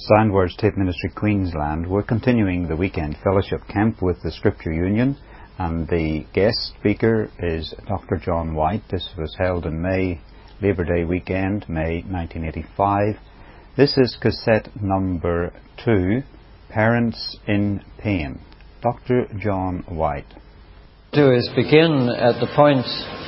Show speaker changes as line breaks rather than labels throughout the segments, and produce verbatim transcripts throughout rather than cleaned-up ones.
Sound Words Tape Ministry Queensland. We're continuing the weekend fellowship camp with the Scripture Union, and the guest speaker is Doctor John White. This was held in May, Labour Day weekend, May nineteen eighty-five. This is cassette number two, Parents in Pain. Doctor John White.
Do is begin at the point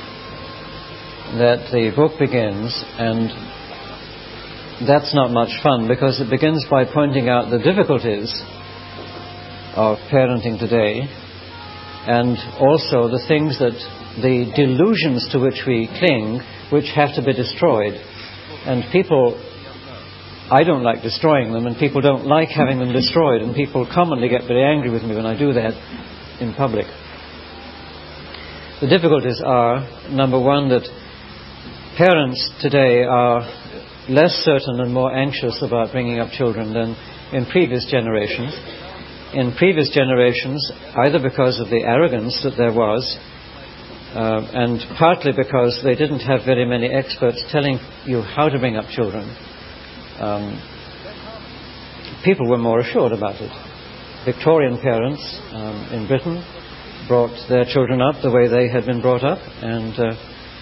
that the book begins, and that's not much fun because it begins by pointing out the difficulties of parenting today, and also the things that, the delusions to which we cling, which have to be destroyed. And people, I don't like destroying them, and people don't like having them destroyed, and people commonly get very angry with me when I do that in public. The difficulties are, number one, that parents today are less certain and more anxious about bringing up children than in previous generations. In previous generations, either because of the arrogance that there was, uh, and partly because they didn't have very many experts telling you how to bring up children, um, people were more assured about it. Victorian parents um, in Britain brought their children up the way they had been brought up, and uh,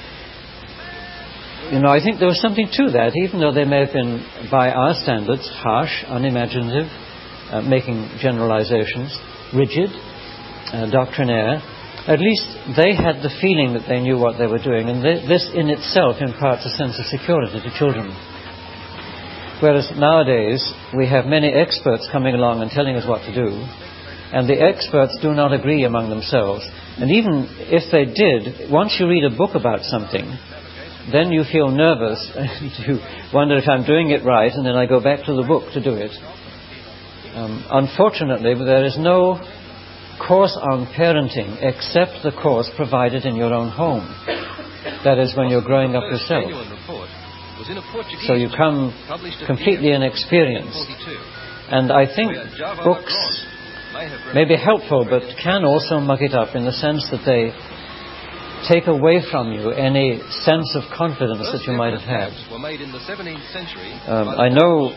You know, I think there was something to that, even though they may have been, by our standards, harsh, unimaginative, uh, making generalizations, rigid, uh, doctrinaire. At least they had the feeling that they knew what they were doing, and th- this in itself imparts a sense of security to children. Whereas nowadays, we have many experts coming along and telling us what to do, and the experts do not agree among themselves. And even if they did, once you read a book about something, then you feel nervous and you wonder if I'm doing it right, and then I go back to the book to do it. Um, unfortunately, there is no course on parenting except the course provided in your own home. That is, when you're growing up yourself. So you come completely inexperienced. And I think books may be helpful, but can also mug it up in the sense that they take away from you any sense of confidence that you might have had. Um, I know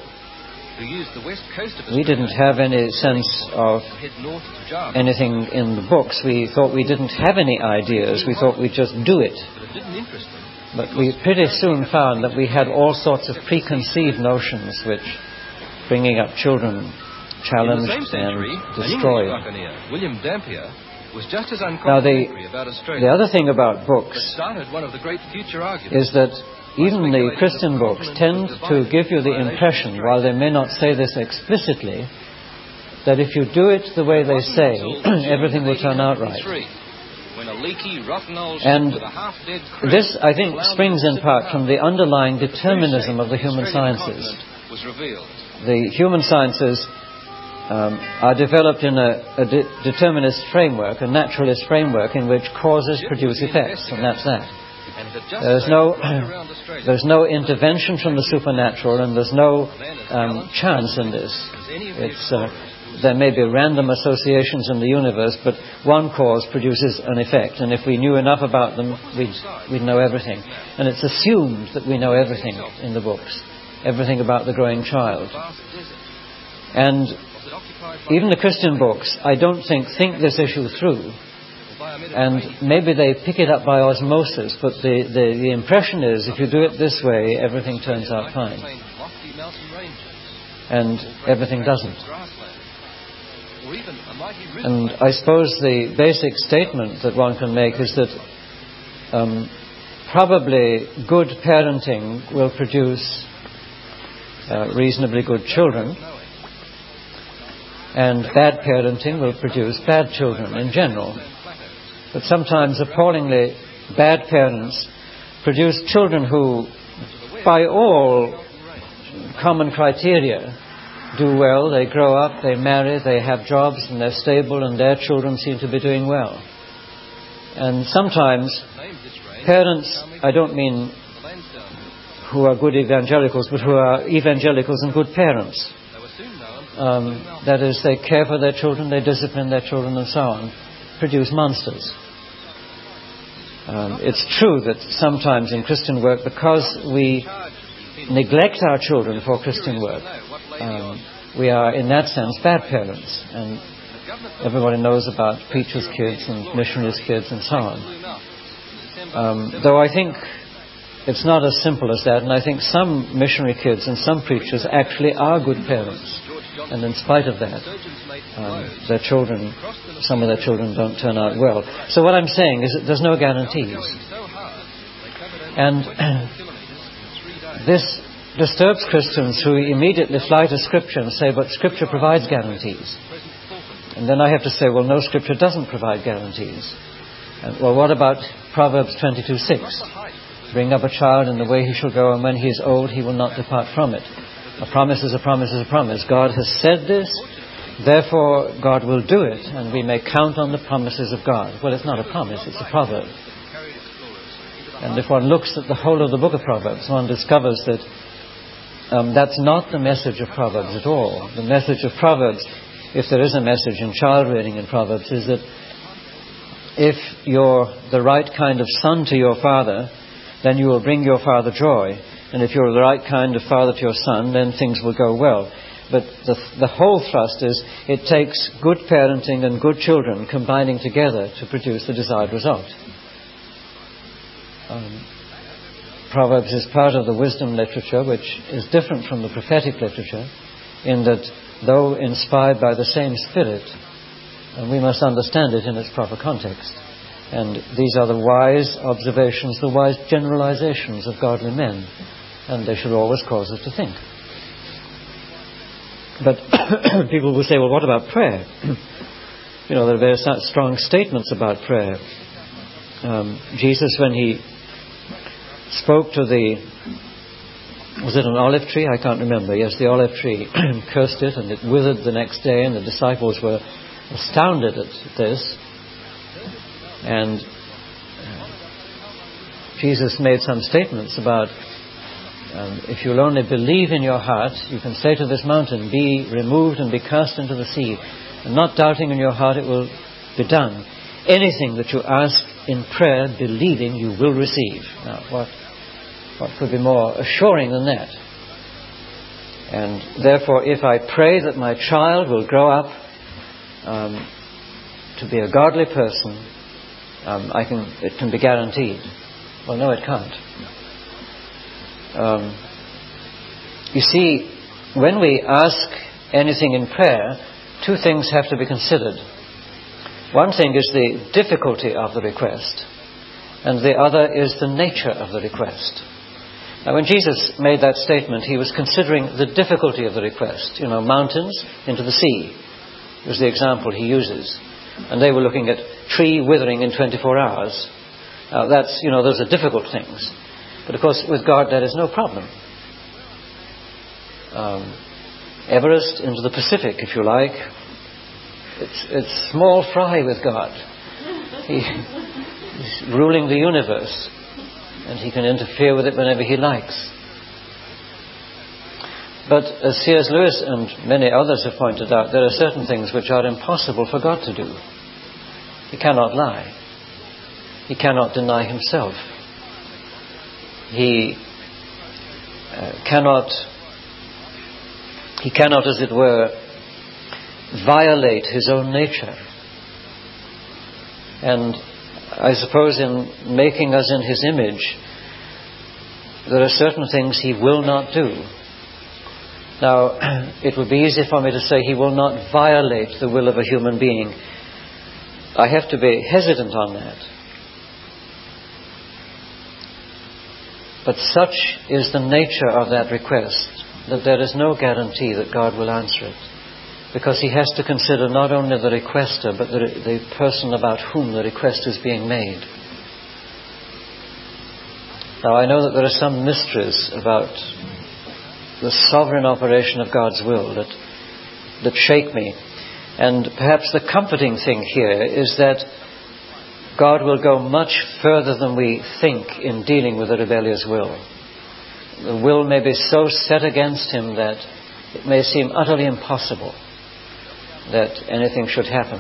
we didn't have any sense of anything in the books. We thought we didn't have any ideas. We thought we'd just do it. But we pretty soon found that we had all sorts of preconceived notions which bringing up children challenged and destroyed.
William Dampier was just as
now, the,
about
the other thing about books
one of the great future
is that even the Christian books tend to give you the impression, while they may not say this explicitly, that if you do it the way they say, everything will turn out right. And this, I think, springs in part from the underlying determinism of the human sciences. The human sciences Um, are developed in a, a de- determinist framework, a naturalist framework in which causes produce effects, and that's that. There's no, there's no intervention from the supernatural, and there's no um, chance in this. It's, uh, there may be random associations in the universe, but one cause produces an effect, and if we knew enough about them, we'd, we'd know everything. And it's assumed that we know everything in the books, everything about the growing child. And even the Christian books, I don't think, think this issue through. And maybe they pick it up by osmosis, but the, the, the impression is if you do it this way, everything turns out fine. And everything doesn't. And I suppose the basic statement that one can make is that um, probably good parenting will produce uh, reasonably good children, and bad parenting will produce bad children in general. But sometimes appallingly bad parents produce children who, by all common criteria, do well. They grow up, they marry, they have jobs, and they're stable, and their children seem to be doing well. And sometimes parents, I don't mean who are good evangelicals, but who are evangelicals and good parents. Um, that is, they care for their children, they discipline their children, and so on, produce monsters. Um, it's true that sometimes in Christian work, because we neglect our children for Christian work, um, we are, in that sense, bad parents. And everybody knows about preachers' kids and missionaries' kids and so on. Um, though I think it's not as simple as that, and I think some missionary kids and some preachers actually are good parents. And in spite of that, um, their children, some of their children don't turn out well. So what I'm saying is that there's no guarantees. And this disturbs Christians who immediately fly to Scripture and say, but Scripture provides guarantees. And then I have to say, well, no, Scripture doesn't provide guarantees. And, well, what about Proverbs twenty-two six? Bring up a child in the way he shall go, and when he is old, he will not depart from it. A promise is a promise is a promise. God has said this, therefore God will do it, and we may count on the promises of God. Well, it's not a promise, it's a proverb. And if one looks at the whole of the book of Proverbs, one discovers that um, that's not the message of Proverbs at all. The message of Proverbs, if there is a message in child rearing in Proverbs, is that if you're the right kind of son to your father, then you will bring your father joy. And if you're the right kind of father to your son, then things will go well. But the, the whole thrust is it takes good parenting and good children combining together to produce the desired result. Um, Proverbs is part of the wisdom literature, which is different from the prophetic literature, in that though inspired by the same spirit, and we must understand it in its proper context. And these are the wise observations, the wise generalizations of godly men. And they should always cause us to think. But people will say, well, what about prayer? You know, there are very strong statements about prayer. Um, Jesus, when he spoke to the, was it an olive tree? I can't remember. Yes, the olive tree, cursed it, and it withered the next day, and the disciples were astounded at this. And uh, Jesus made some statements about um, if you'll only believe in your heart, you can say to this mountain, be removed and be cast into the sea. And not doubting in your heart, it will be done. Anything that you ask in prayer, believing, you will receive. Now, what, what could be more assuring than that? And therefore, if I pray that my child will grow up um, to be a godly person, Um, I can. It can be guaranteed. Well, no, it can't. Um, you see, when we ask anything in prayer, two things have to be considered. One thing is the difficulty of the request, and the other is the nature of the request. Now, when Jesus made that statement, he was considering the difficulty of the request. You know, mountains into the sea was the example he uses. And they were looking at tree withering in twenty-four hours. Uh, that's, you know, those are difficult things. But of course, with God, that is no problem. Um, Everest into the Pacific, if you like. It's, it's small fry with God. He, he's ruling the universe. And he can interfere with it whenever he likes. But as C S Lewis and many others have pointed out, there are certain things which are impossible for God to do. He cannot lie. He cannot deny himself. He uh, cannot, he cannot, as it were, violate his own nature. And I suppose in making us in his image, there are certain things he will not do. Now, it would be easy for me to say he will not violate the will of a human being. I have to be hesitant on that. But such is the nature of that request that there is no guarantee that God will answer it. Because he has to consider not only the requester, but the, the person about whom the request is being made. Now, I know that there are some mysteries about the sovereign operation of God's will that that shake me. And perhaps the comforting thing here is that God will go much further than we think in dealing with a rebellious will. The will may be so set against him that it may seem utterly impossible that anything should happen.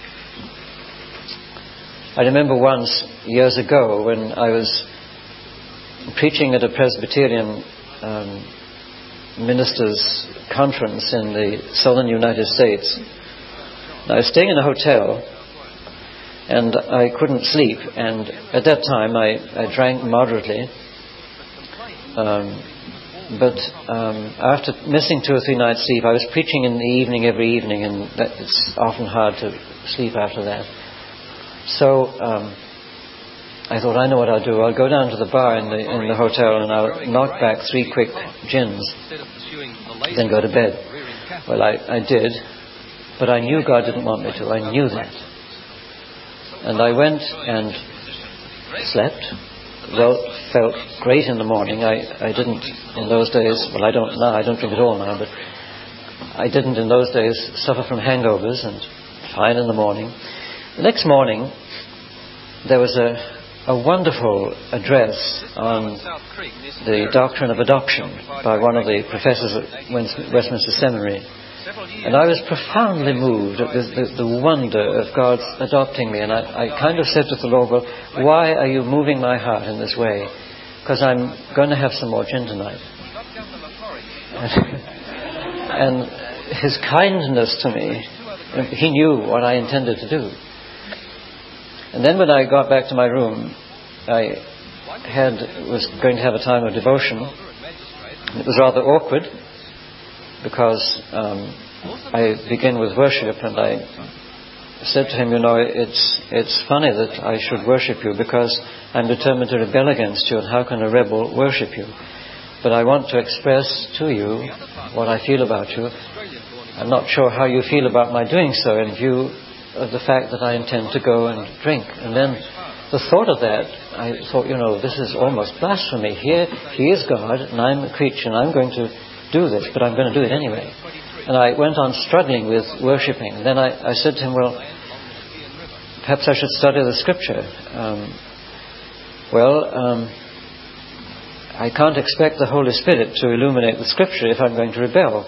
I remember once, years ago, when I was preaching at a Presbyterian um, ministers' conference in the southern United States. I was staying in a hotel, and I couldn't sleep. And at that time, I, I drank moderately. Um, but um, after missing two or three nights' sleep, I was preaching in the evening every evening, and that, it's often hard to sleep after that. So um, I thought, I know what I'll do. I'll go down to the bar in the in the hotel, and I'll knock back three quick gins, then go to bed. Well, I, I did, but I knew God didn't want me to. I knew that. And I went and slept. Well, felt great in the morning. I, I didn't in those days, well, I don't now, I don't drink at all now, but I didn't in those days suffer from hangovers, and fine in the morning. The next morning, there was a, a wonderful address on the doctrine of adoption by one of the professors at Westminster Seminary. And I was profoundly moved at the, the, the wonder of God's adopting me. And I, I kind of said to the Lord, well, why are you moving my heart in this way? Because I'm going to have some more gin tonight. And, and his kindness to me, he knew what I intended to do. And then when I got back to my room, I had was going to have a time of devotion. It was rather awkward, because um, I begin with worship, and I said to him, you know, it's it's funny that I should worship you, because I'm determined to rebel against you, and how can a rebel worship you? But I want to express to you what I feel about you. I'm not sure how you feel about my doing so, in view of the fact that I intend to go and drink. And then the thought of that, I thought, you know, this is almost blasphemy. Here, he is God, and I'm a creature, and I'm going to do this, but I'm going to do it anyway. And I went on struggling with worshipping. And then I, I said to him, well, perhaps I should study the Scripture. Um, well, um, I can't expect the Holy Spirit to illuminate the Scripture if I'm going to rebel.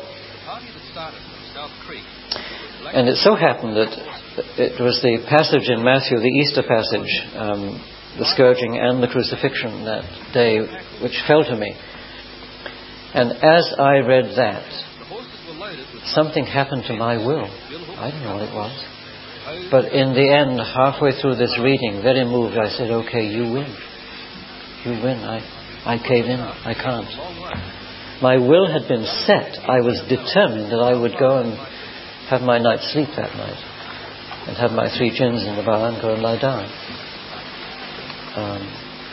And it so happened that it was the passage in Matthew, the Easter passage, um, the scourging and the crucifixion that day, which fell to me. And as I read that, something happened to my will. I don't know what it was. But in the end, halfway through this reading, very moved, I said, okay, you win. You win. I, I cave in. I can't. My will had been set. I was determined that I would go and have my night's sleep that night, and have my three gins in the bar and go and lie down. Um,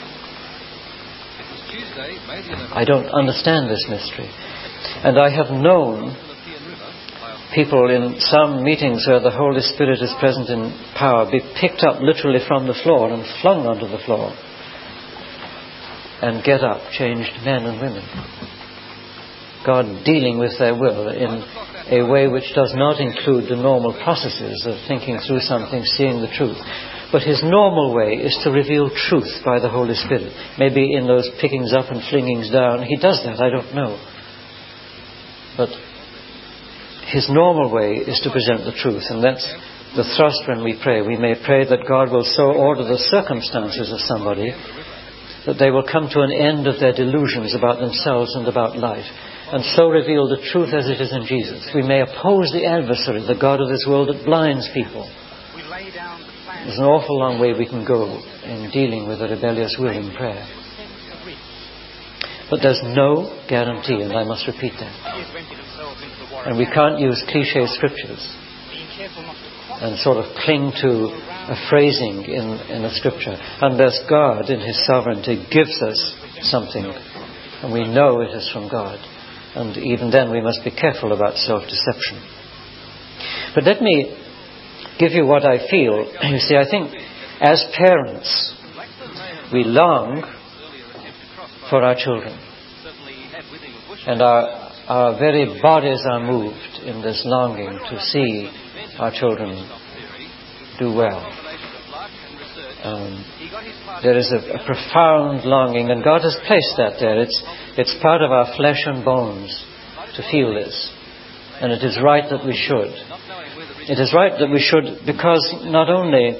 I don't understand this mystery. And I have known people in some meetings where the Holy Spirit is present in power be picked up literally from the floor and flung onto the floor, and get up changed men and women. God dealing with their will in a way which does not include the normal processes of thinking through something, seeing the truth. But his normal way is to reveal truth by the Holy Spirit. Maybe in those pickings up and flingings down, he does that, I don't know. But his normal way is to present the truth, and that's the thrust when we pray. We may pray that God will so order the circumstances of somebody that they will come to an end of their delusions about themselves and about life, and so reveal the truth as it is in Jesus. We may oppose the adversary, the God of this world that blinds people. There's an awful long way we can go in dealing with a rebellious will in prayer. But there's no guarantee, and I must repeat that. And we can't use cliché scriptures and sort of cling to a phrasing in, in a scripture unless God, in his sovereignty, gives us something and we know it is from God. And even then we must be careful about self-deception. But let me give you what I feel. You see, I think as parents, we long for our children. And our our very bodies are moved in this longing to see our children do well. Um, there is a, a profound longing, and God has placed that there. It's it's part of our flesh and bones to feel this. And it is right that we should. It is right that we should, because not only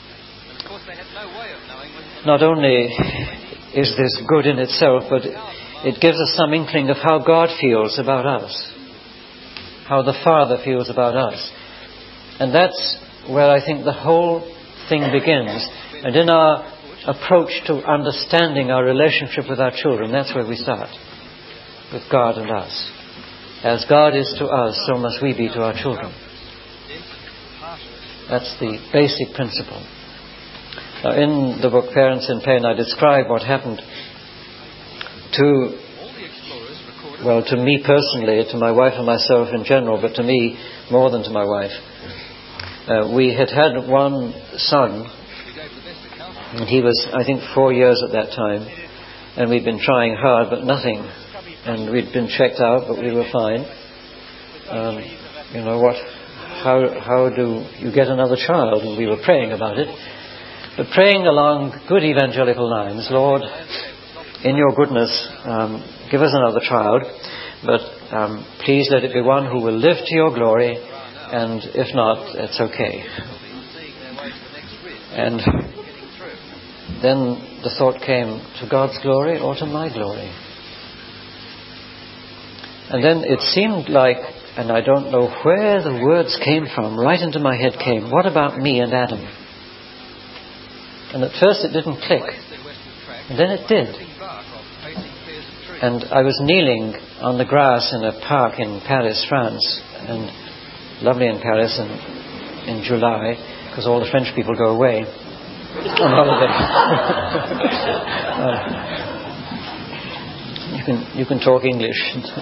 not only is this good in itself, but it gives us some inkling of how God feels about us, how the Father feels about us. And that's where I think the whole thing begins. And in our approach to understanding our relationship with our children, that's where we start, with God and us. As God is to us, so must we be to our children. That's the basic principle. Now, in the book Parents in Pain, I describe what happened to, well, to me personally, to my wife and myself in general, but to me more than to my wife. Uh, we had had one son, and he was, I think, four years at that time, and we'd been trying hard, but nothing. And we'd been checked out, but we were fine. Um, you know what? How how do you get another child? And we were praying about it, but praying along good evangelical lines. Lord, in your goodness, um, give us another child, but um, please let it be one who will live to your glory, and if not, it's okay. And then the thought came, to God's glory or to my glory? And then it seemed like, and I don't know where the words came from, right into my head came, what about me and Adam? And at first it didn't click. And then it did. And I was kneeling on the grass in a park in Paris, France, and lovely in Paris in, in July, because all the French people go away on holiday. uh, you can you can talk English.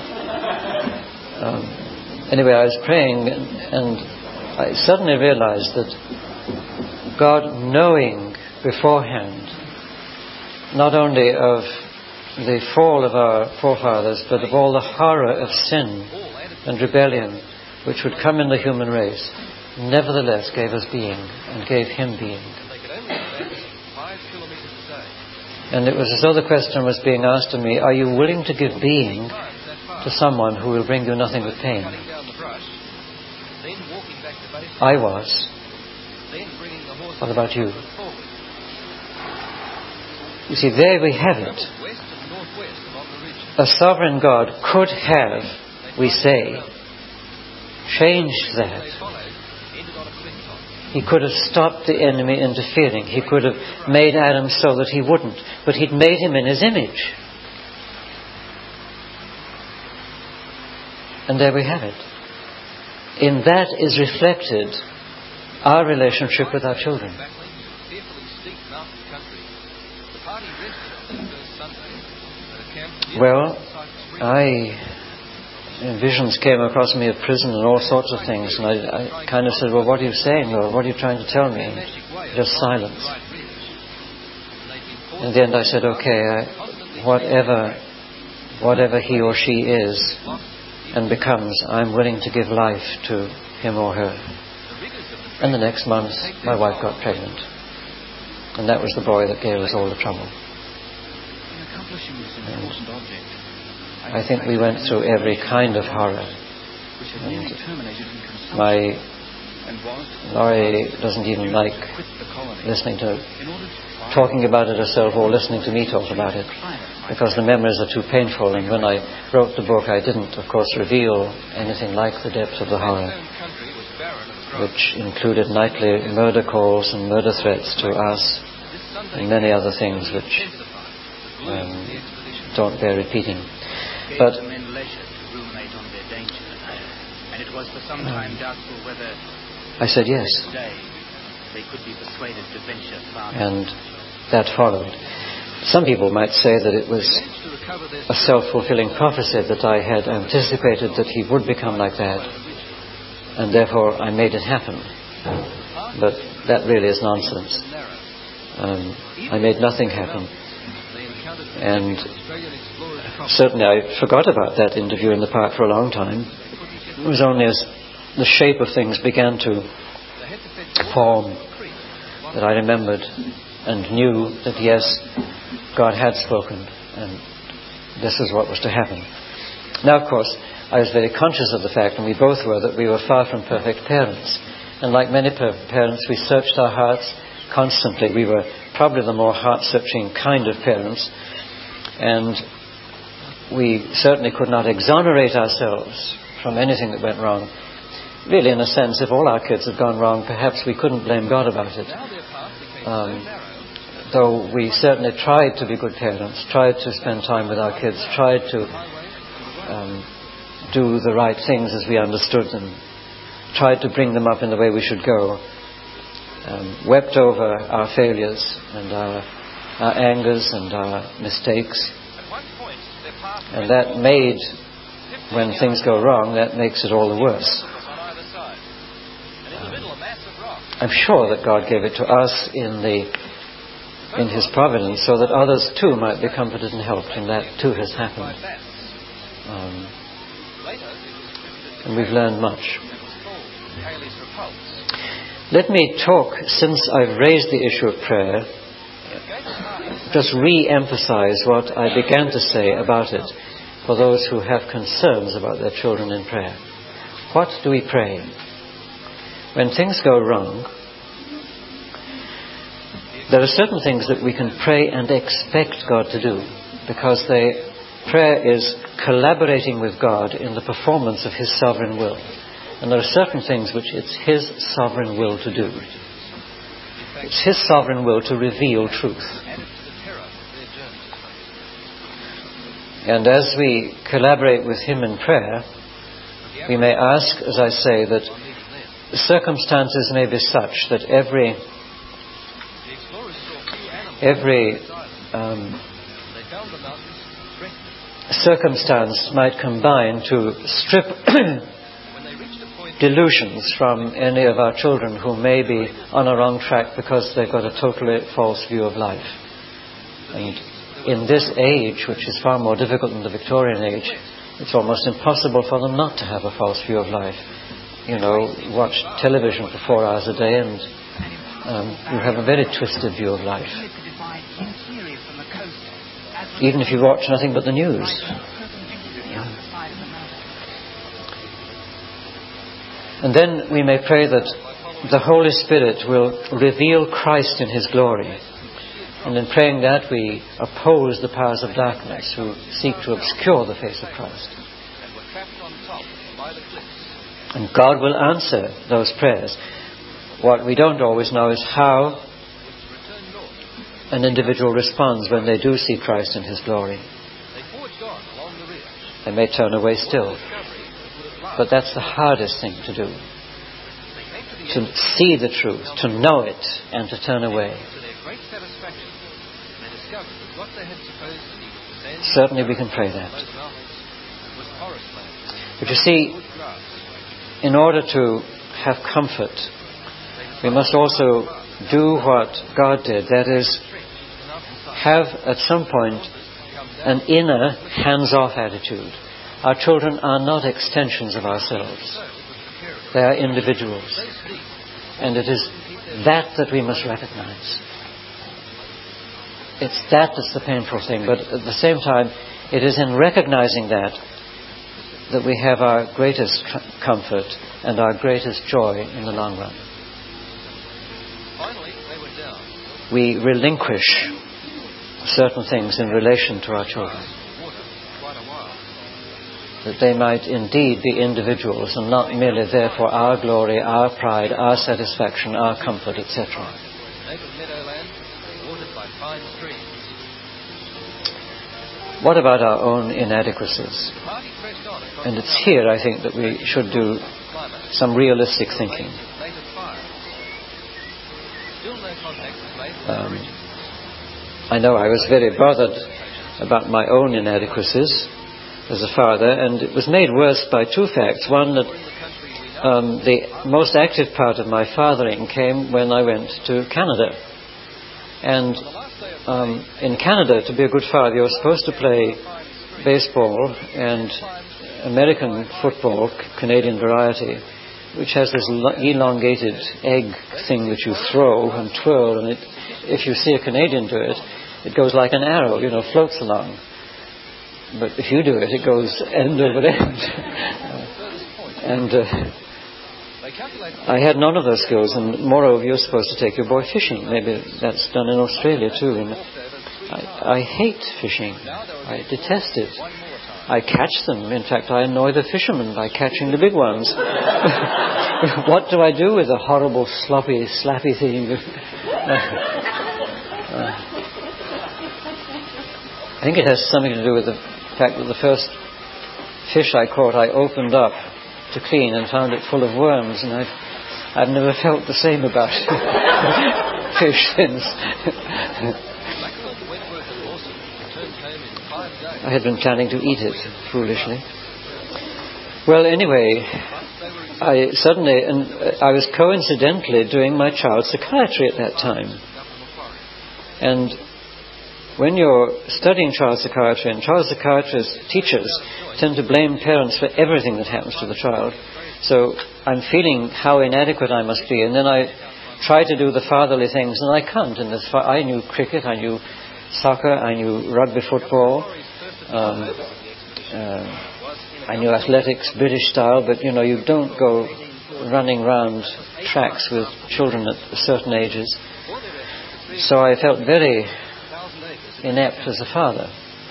um, anyway, I was praying, and, and I suddenly realized that God, knowing beforehand not only of the fall of our forefathers, but of all the horror of sin and rebellion which would come in the human race, nevertheless gave us being and gave him being. And it was as though the question was being asked of me, are you willing to give being to someone who will bring you nothing but pain? I was. What about you? You see, there we have it. A sovereign God could have, we say, changed that. He could have stopped the enemy interfering. He could have made Adam so that he wouldn't. But he'd made him in his image. And there we have it. In that is reflected our relationship with our children. Well, I... visions came across me of prison and all sorts of things, and I, I kind of said, well, what are you saying, Lord? What are you trying to tell me? And just silence. In the end I said, okay, I, whatever whatever he or she is and becomes, I'm willing to give life to him or her. And the next month my wife got pregnant, and that was the boy that gave us all the trouble. And I think we went through every kind of horror. And my Laurie doesn't even like listening to talking about it herself or listening to me talk about it, because the memories are too painful. And when I wrote the book, I didn't, of course, reveal anything like the depth of the horror, which included nightly murder calls and murder threats to us and many other things which um, don't bear repeating. But I said yes, and that followed. Some people might say that it was a self-fulfilling prophecy, that I had anticipated that he would become like that, and therefore I made it happen. But that really is nonsense. Um, I made nothing happen. And certainly I forgot about that interview in the park for a long time. It was only as the shape of things began to form that I remembered and knew that yes, God had spoken and this is what was to happen. Now, of course, I was very conscious of the fact, and we both were, that we were far from perfect parents. And like many perfect parents, we searched our hearts constantly. We were probably the more heart-searching kind of parents. And we certainly could not exonerate ourselves from anything that went wrong. Really, in a sense, if all our kids had gone wrong, perhaps we couldn't blame God about it. Um, though we certainly tried to be good parents, tried to spend time with our kids, tried to um, do the right things as we understood them, tried to bring them up in the way we should go, um, wept over our failures and our, our angers and our mistakes. And that made, when things go wrong, that makes it all the worse. I'm sure that God gave it to us in the in His providence so that others too might be comforted and helped, and that too has happened. Um, and we've learned much. Let me talk, since I've raised the issue of prayer, just re-emphasize what I began to say about it for those who have concerns about their children in prayer. What do we pray? When things go wrong, there are certain things that we can pray and expect God to do, because they, prayer is collaborating with God in the performance of His sovereign will. And there are certain things which it's His sovereign will to do. It's His sovereign will to reveal truth. And as we collaborate with Him in prayer, we may ask, as I say, that circumstances may be such that every every um, circumstance might combine to strip delusions from any of our children who may be on a wrong track because they've got a totally false view of life. And in this age, which is far more difficult than the Victorian age, it's almost impossible for them not to have a false view of life. You know, watch television for four hours a day and um, you have a very twisted view of life. Even if you watch nothing but the news. Yeah. And then we may pray that the Holy Spirit will reveal Christ in His glory. And in praying that, we oppose the powers of darkness who seek to obscure the face of Christ. And God will answer those prayers. What we don't always know is how an individual responds when they do see Christ in His glory. They may turn away still. But that's the hardest thing to do. To see the truth, to know it, and to turn away. Certainly we can pray that. But you see, in order to have comfort, we must also do what God did. That is, have at some point an inner hands-off attitude. Our children are not extensions of ourselves. They are individuals. And it is that that we must recognize. It's that that's the painful thing. But at the same time, it is in recognizing that that we have our greatest comfort and our greatest joy in the long run. We relinquish certain things in relation to our children, that they might indeed be individuals and not merely there for our glory, our pride, our satisfaction, our comfort, et cetera. What about our own inadequacies? And it's here, I think, that we should do some realistic thinking. Um, I know I was very bothered about my own inadequacies as a father, and it was made worse by two facts. One, that um, the most active part of my fathering came when I went to Canada. And um, in Canada, to be a good father, you're supposed to play baseball and American football, Canadian variety, which has this elongated egg thing that you throw and twirl, and it, if you see a Canadian do it, it goes like an arrow, you know, floats along. But if you do it, it goes end over end. and uh, I had none of those skills, and moreover, you're supposed to take your boy fishing. Maybe that's done in Australia too. And I, I hate fishing. I detest it. I catch them. In fact, I annoy the fishermen by catching the big ones. What do I do with a horrible, sloppy, slappy thing? uh, I think it has something to do with the fact that the first fish I caught, I opened up to clean and found it full of worms, and I've, I've never felt the same about fish since. I had been planning to eat it, foolishly. Well, anyway, I suddenly, and I was coincidentally doing my child psychiatry at that time. And when you're studying child psychiatry, and child psychiatrists, teachers, tend to blame parents for everything that happens to the child. So I'm feeling how inadequate I must be, and then I try to do the fatherly things, and I can't. And as far, I knew cricket, I knew soccer, I knew rugby football, um, uh, I knew athletics, British style, but you know, you don't go running round tracks with children at certain ages. So I felt very inept as a father.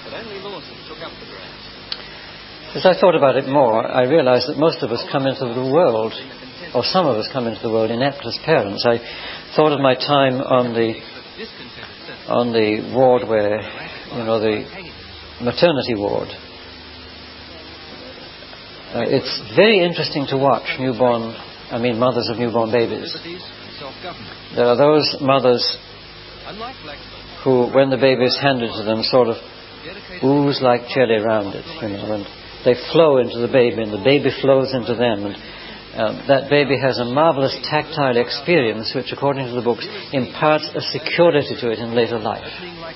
As I thought about it more, I realized that most of us come into the world, or some of us come into the world inept as parents. I thought of my time on the on the ward where, you know, the maternity ward. Uh, it's very interesting to watch newborn, I mean mothers of newborn babies. There are those mothers who, when the baby is handed to them, sort of ooze like jelly around it, you know, and they flow into the baby, and the baby flows into them, and um, that baby has a marvelous tactile experience, which, according to the books, imparts a security to it in later life.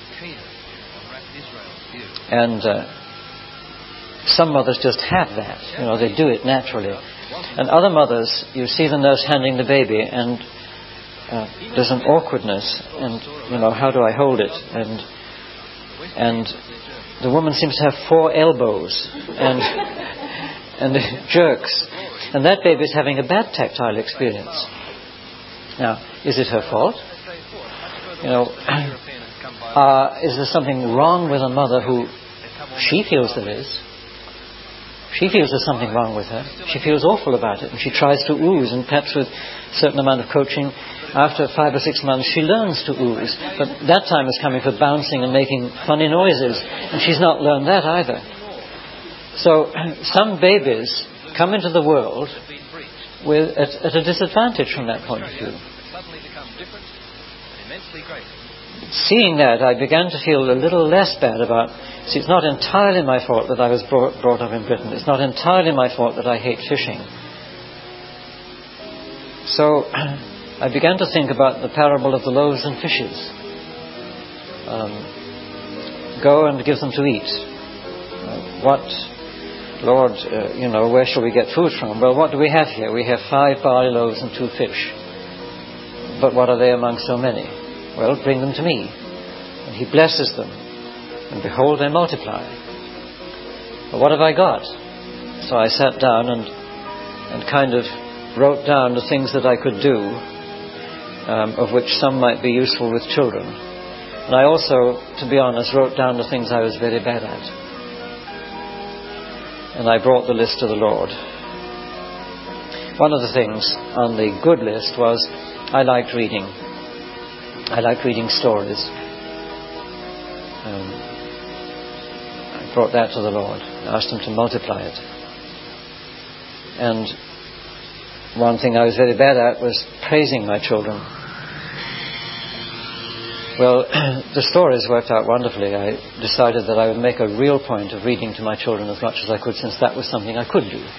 And uh, some mothers just have that, you know, they do it naturally. And other mothers, you see the nurse handing the baby, and uh, there's an awkwardness, and, you know, how do I hold it? And and the woman seems to have four elbows and and jerks, and that baby is having a bad tactile experience. Now, is it her fault? You know, uh, is there something wrong with a mother who she feels there is? She feels there's something wrong with her. She feels awful about it, and she tries to ooze, and perhaps with a certain amount of coaching, after five or six months she learns to ooze. But that time is coming for bouncing and making funny noises, and she's not learned that either. So some babies come into the world with at, at a disadvantage from that point of view. Seeing that, I began to feel a little less bad about, see, it's not entirely my fault that I was brought, brought up in Britain. It's not entirely my fault that I hate fishing. So I began to think about the parable of the loaves and fishes. Um, go and give them to eat. Uh, what, Lord, uh, you know, where shall we get food from? Well, what do we have here? We have five barley loaves and two fish. But what are they among so many? Well, bring them to me. And he blesses them. And behold, they multiply. But what have I got? So I sat down and and kind of wrote down the things that I could do, um, of which some might be useful with children. And I also, to be honest, wrote down the things I was very bad at. And I brought the list to the Lord. One of the things on the good list was I liked reading. I liked reading stories. Um, I brought that to the Lord. I asked Him to multiply it. And one thing I was very bad at was praising my children. Well, the stories worked out wonderfully. I decided that I would make a real point of reading to my children as much as I could, since that was something I could do.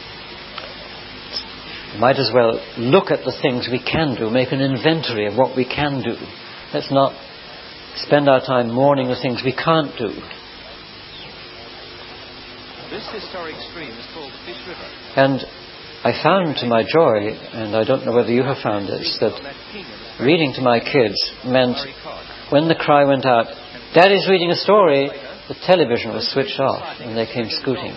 Might as well look at the things we can do, make an inventory of what we can do. Let's not spend our time mourning the things we can't do.
This historic stream is called the Fish River.
And I found, to my joy, and I don't know whether you have found this, that reading to my kids meant when the cry went out, Daddy's reading a story, the television was switched off and they came scooting.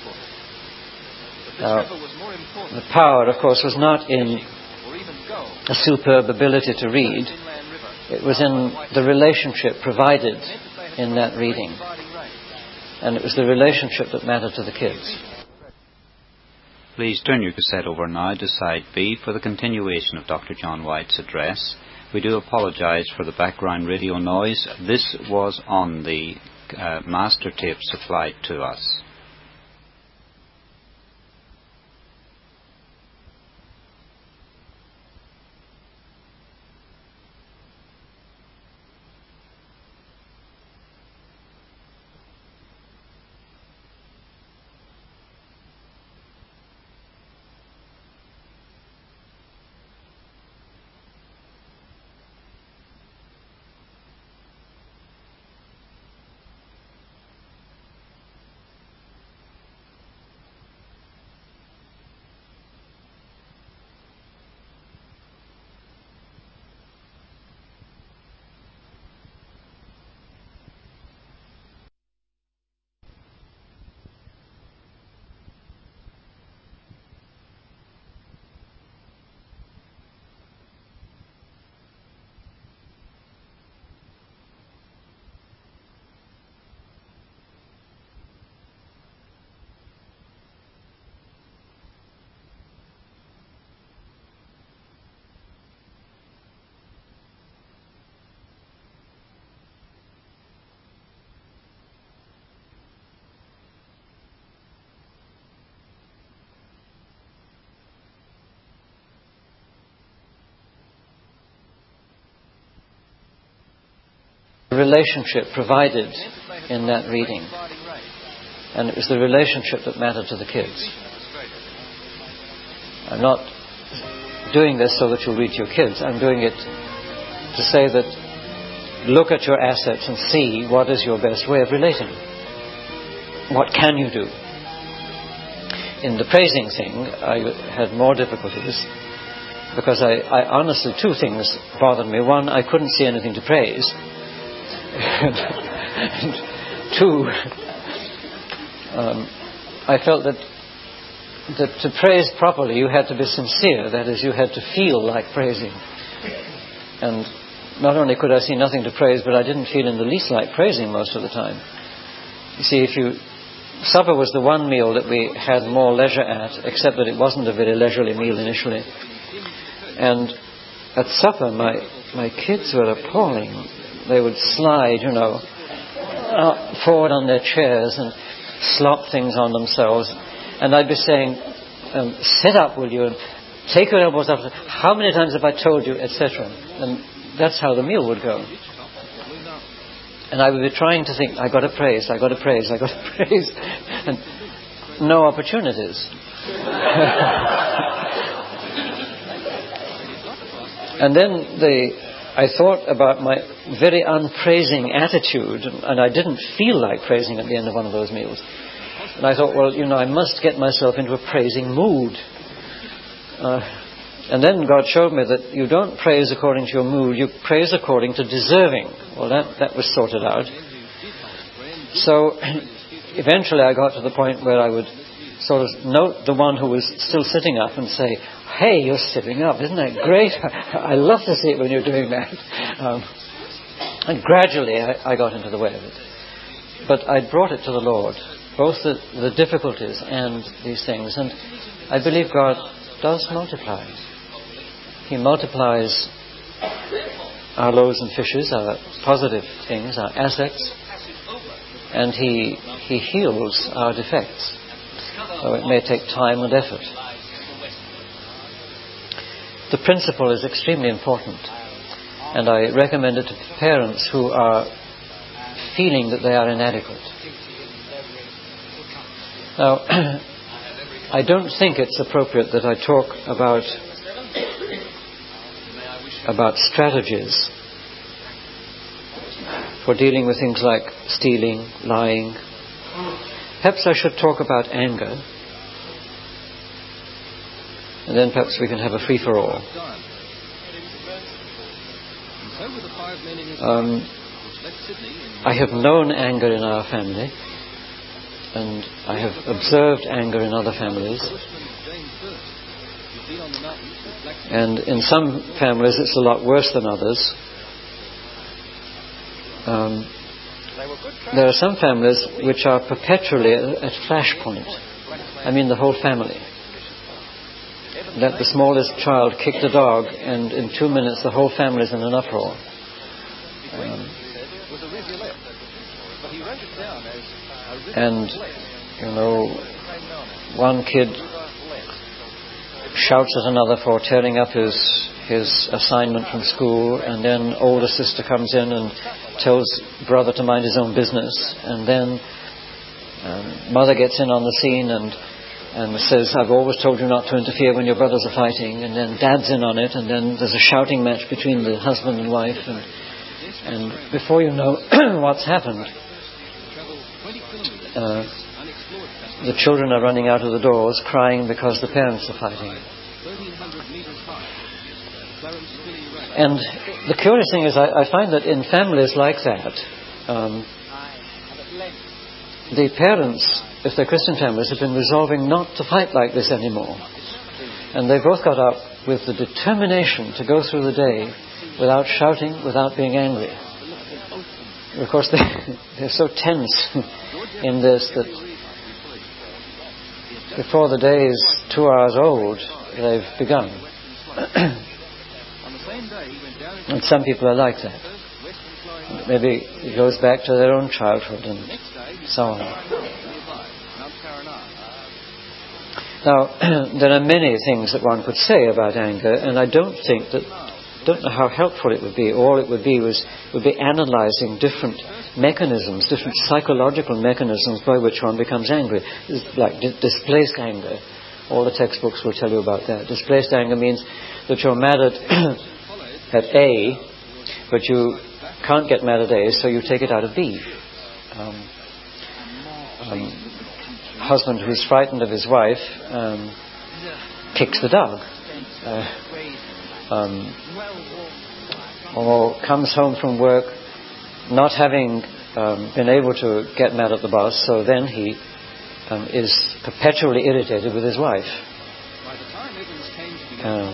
Now, the power, of course, was not in a superb ability to read. It was in the relationship provided in that reading. and it was the relationship that mattered to the kids.
Please turn your cassette over now to side B for the continuation of Doctor John White's address. We do apologise for the background radio noise. This was on the uh, master tape supplied to us.
The relationship provided in that reading, and it was the relationship that mattered to the kids. I'm not doing this so that you'll read to your kids. I'm doing it to say that look at your assets and see what is your best way of relating. What can you do? In the praising thing, I had more difficulties because I, I honestly, two things bothered me. One, I couldn't see anything to praise. And, and two, um, I felt that that to praise properly you had to be sincere. That is, you had to feel like praising. And not only could I see nothing to praise, but I didn't feel in the least like praising most of the time. You see, if you supper was the one meal that we had more leisure at, except that it wasn't a very leisurely meal initially. And at supper, my my kids were appalling. They would slide, you know, forward on their chairs and slop things on themselves. And I'd be saying, um, sit up, will you, and take your elbows up. How many times have I told you, et cetera. And that's how the meal would go. And I would be trying to think, I got to praise, I got to praise, I got to praise. And no opportunities. And then the... I thought about my very unpraising attitude, and I didn't feel like praising at the end of one of those meals. And I thought, well, you know, I must get myself into a praising mood. Uh, and then God showed me that you don't praise according to your mood, you praise according to deserving. Well, that, that was sorted out. So eventually I got to the point where I would sort of note the one who was still sitting up and say, hey, you're sitting up, isn't that great? I love to see it when you're doing that. Um, and gradually I, I got into the way of it. But I brought it to the Lord, both the, the difficulties and these things. And I believe God does multiply. He multiplies our loaves and fishes, our positive things, our assets, and He, he heals our defects. So it may take time and effort. The principle is extremely important, and I recommend it to parents who are feeling that they are inadequate. Now, I don't think it's appropriate that I talk about about strategies for dealing with things like stealing, lying. Perhaps I should talk about anger. And then perhaps we can have a free-for-all. Um, I have known anger in our family, and I have observed anger in other families. And in some families it's a lot worse than others. Um, there are some families which are perpetually at flashpoint. I mean the whole family. Let the smallest child kick the dog, and in two minutes the whole family is in an uproar. Um, and, you know, one kid shouts at another for tearing up his his assignment from school, and then older sister comes in and tells brother to mind his own business, and then um, mother gets in on the scene and and says, I've always told you not to interfere when your brothers are fighting, and then dad's in on it, and then there's a shouting match between the husband and wife, and and before you know what's happened, uh, the children are running out of the doors crying because the parents are fighting. And the curious thing is, I, I find that in families like that, um, the parents, if they're Christian families, have been resolving not to fight like this anymore. And they both got up with the determination to go through the day without shouting, without being angry. Of course, they, they're so tense in this that before the day is two hours old, they've begun. And some people are like that. Maybe it goes back to their own childhood and so on. Now, there are many things that one could say about anger, and I don't think that, don't know how helpful it would be. All it would be was would be analysing different mechanisms, different psychological mechanisms by which one becomes angry. It's like di- displaced anger. All the textbooks will tell you about that. Displaced anger means that you're mad at at A, but you can't get mad at A, so you take it out of B. Um, um, husband who's frightened of his wife um, kicks the dog. Uh, um, or comes home from work not having um, been able to get mad at the boss, so then he um, is perpetually irritated with his wife. Uh,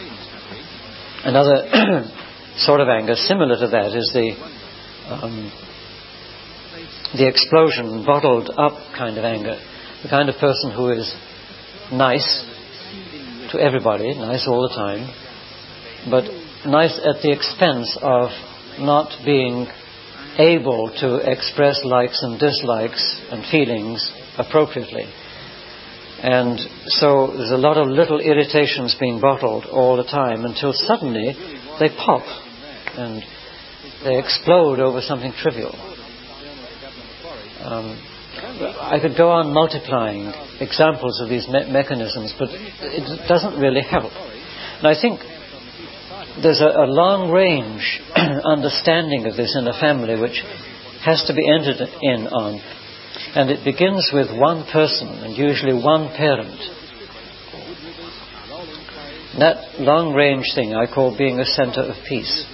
another sort of anger similar to that is the um, the explosion, bottled up kind of anger. The kind of person who is nice to everybody, nice all the time, but nice at the expense of not being able to express likes and dislikes and feelings appropriately. And so there's a lot of little irritations being bottled all the time until suddenly they pop and they explode over something trivial. Um, I could go on multiplying examples of these me- mechanisms, but it doesn't really help. And I think there's a, a long-range understanding of this in a family which has to be entered in on. And it begins with one person, and usually one parent. That long-range thing I call being a center of peace.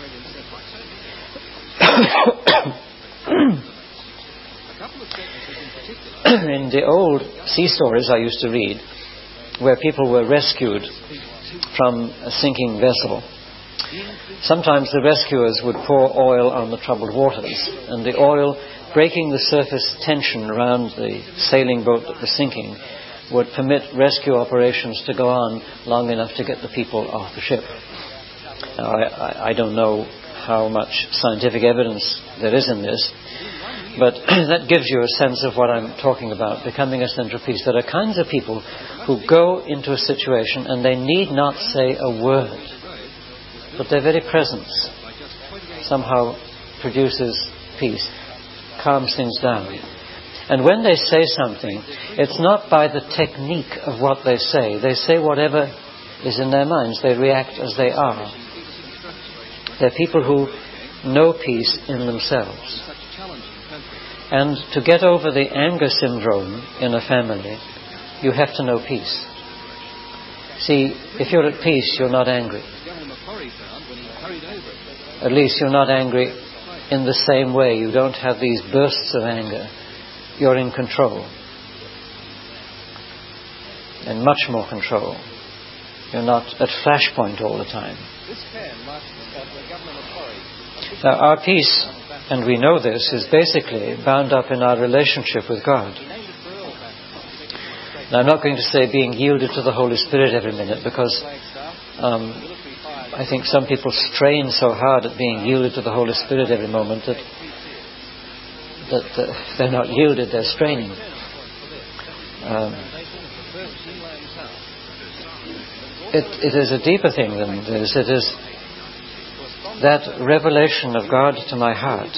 In the old sea stories I used to read, where people were rescued from a sinking vessel, sometimes the rescuers would pour oil on the troubled waters, and the oil, breaking the surface tension around the sailing boat that was sinking, would permit rescue operations to go on long enough to get the people off the ship. Now, I, I, I don't know how much scientific evidence there is in this, but that gives you a sense of what I'm talking about, becoming a center of peace. There are kinds of people who go into a situation and they need not say a word, but their very presence somehow produces peace, calms things down. And when they say something, it's not by the technique of what they say. They say whatever is in their minds. They react as they are. They're people who know peace in themselves. And to get over the anger syndrome in a family, you have to know peace. See, if you're at peace, you're not angry. At least you're not angry in the same way. You don't have these bursts of anger. You're in control. And much more control. You're not at flashpoint all the time. Now, our peace, and we know this, is basically bound up in our relationship with God. Now, I'm not going to say being yielded to the Holy Spirit every minute, because um, I think some people strain so hard at being yielded to the Holy Spirit every moment that, that, that they're not yielded, they're straining. Um, it, it is a deeper thing than this. It is that revelation of God to my heart,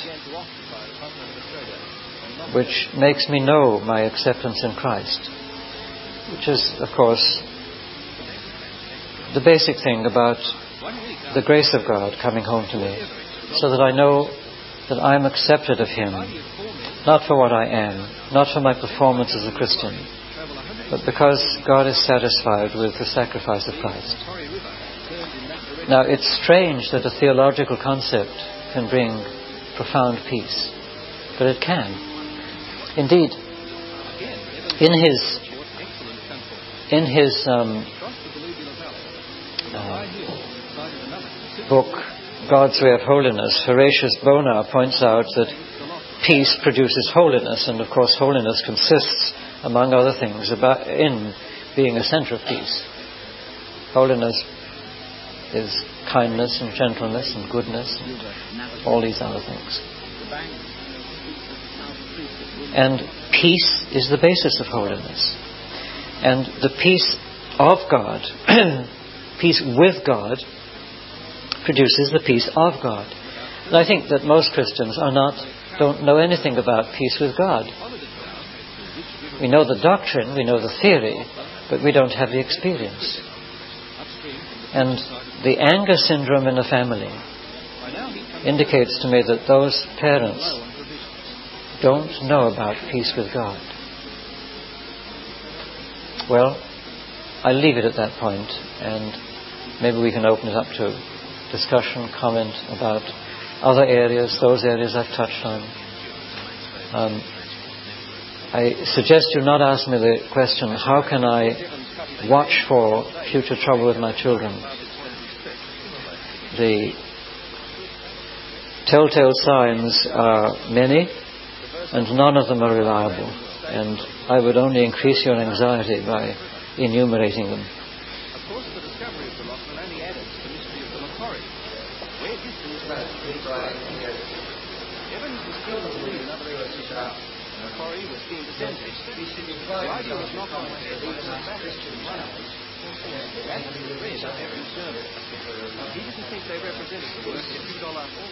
which makes me know my acceptance in Christ, which is, of course, the basic thing about the grace of God coming home to me, so that I know that I am accepted of Him, not for what I am, not for my performance as a Christian, but because God is satisfied with the sacrifice of Christ. Now, it's strange that a theological concept can bring profound peace, but it can. Indeed, in his in his um, uh, book, God's Way of Holiness, Horatius Bonar points out that peace produces holiness, and of course holiness consists, among other things, about in being a center of peace. Holiness is kindness and gentleness and goodness and all these other things. And peace is the basis of holiness. And the peace of God, peace with God, produces the peace of God. And I think that most Christians are not, don't know anything about peace with God. We know the doctrine, we know the theory, but we don't have the experience. And the anger syndrome in a family indicates to me that those parents don't know about peace with God. Well, I leave it at that point, and maybe we can open it up to discussion, comment about other areas, those areas I've touched on. Um, I suggest you not ask me the question, how can I watch for future trouble with my children? The telltale signs are many, and none of them are reliable. And I would only increase your anxiety by enumerating them.
Of course, the discovery of the Lochlan only added to the mystery of the Macquarie. Where did the Evans was still believed in other expositions. Macquarie was being descended. The idea was not on the Christian He didn't think they represented the work that you all the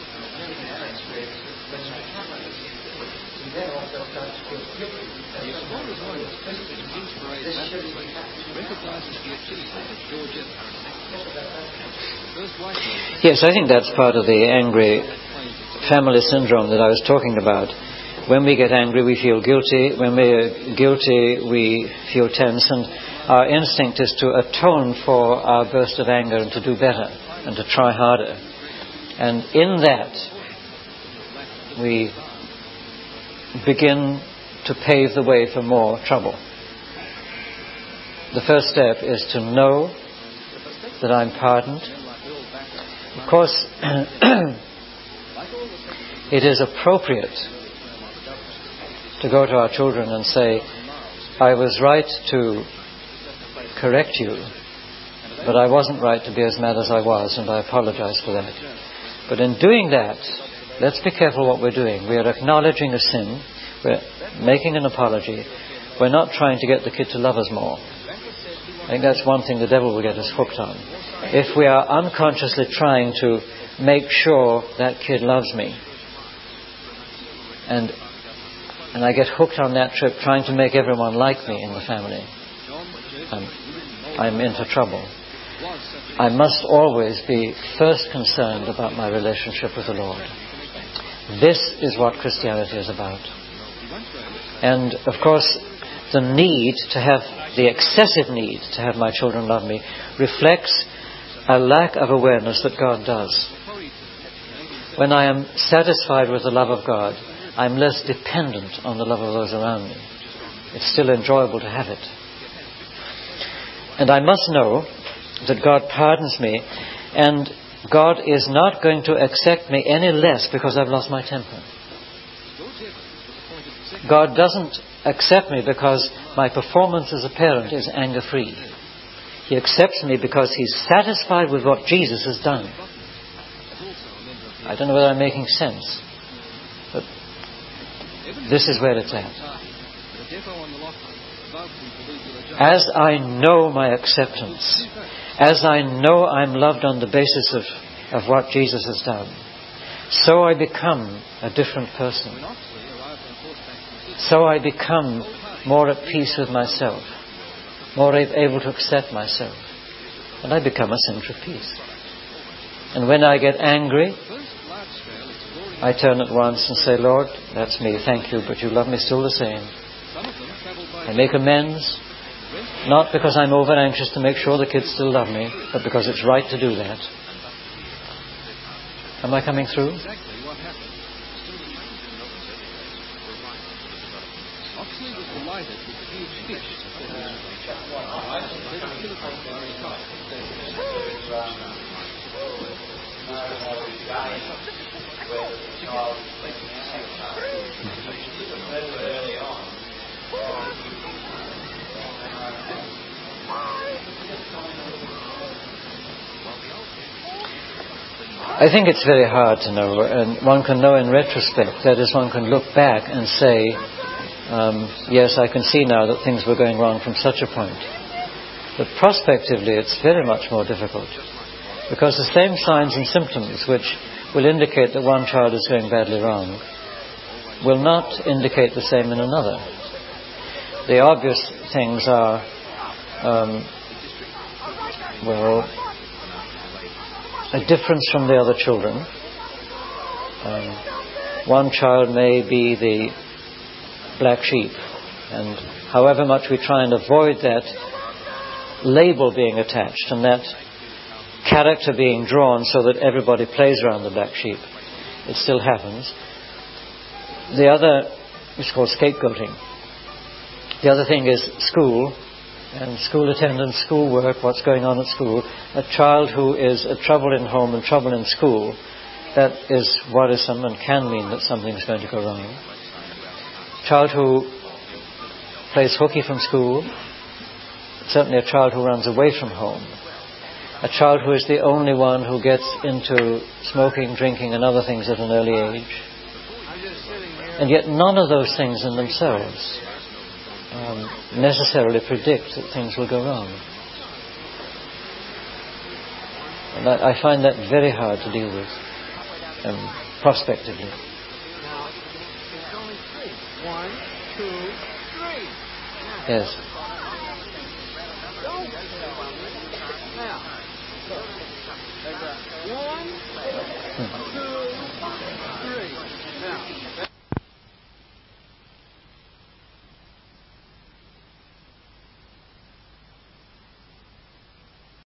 The Explorer's Voyage tested and inspirated mathematically recognizes the achievement of George Everett.
Yes, I think that's part of the angry family syndrome that I was talking about. When we get angry, we feel guilty. When we're guilty, we feel tense. And our instinct is to atone for our burst of anger and to do better and to try harder. And in that, we begin to pave the way for more trouble. The first step is to know that I'm pardoned. Of course, it is appropriate to go to our children and say, I was right to correct you, but I wasn't right to be as mad as I was, and I apologize for that. But in doing that, let's be careful what we're doing. We are acknowledging a sin. We're making an apology. We're not trying to get the kid to love us more. I think that's one thing the devil will get us hooked on. If we are unconsciously trying to make sure that kid loves me, and and I get hooked on that trip trying to make everyone like me in the family, um, I'm into trouble. I must always be first concerned about my relationship with the Lord. This is what Christianity is about. And, of course, the need to have, the excessive need to have my children love me reflects a lack of awareness that God does. When I am satisfied with the love of God, I'm less dependent on the love of those around me. It's still enjoyable to have it. And I must know that God pardons me, and God is not going to accept me any less because I've lost my temper. God doesn't accept me because my performance as a parent is anger-free. He accepts me because He's satisfied with what Jesus has done. I don't know whether I'm making sense, but this is where it's at. As I know my acceptance, as I know I'm loved on the basis of, of what Jesus has done, so I become a different person. So I become more at peace with myself, more able to accept myself, and I become a centre of peace. And when I get angry, I turn at once and say, Lord, that's me, thank you, but you love me still the same. I make amends, not because I'm over anxious to make sure the kids still love me, but because it's right to do that. Am I coming through? I think it's very hard to know, and one can know in retrospect. That is, one can look back and say, um, yes, I can see now that things were going wrong from such a point. But prospectively, it's very much more difficult, because the same signs and symptoms which will indicate that one child is going badly wrong will not indicate the same in another. The obvious things are, um, well, a difference from the other children. Um, one child may be the black sheep, and however much we try and avoid that label being attached and that character being drawn so that everybody plays around the black sheep, it still happens. The other is called scapegoating. The other thing is school, and school attendance, school work, what's going on at school. A child who is a trouble in home and trouble in school, that is worrisome and can mean that something's going to go wrong. A child who plays hooky from school, certainly a child who runs away from home. A child who is the only one who gets into smoking, drinking and other things at an early age. And yet none of those things in themselves Um, necessarily predict that things will go wrong. And I, I find that very hard to deal with, um, prospectively.
One, two, three.
Yes.
Now, one, two, three.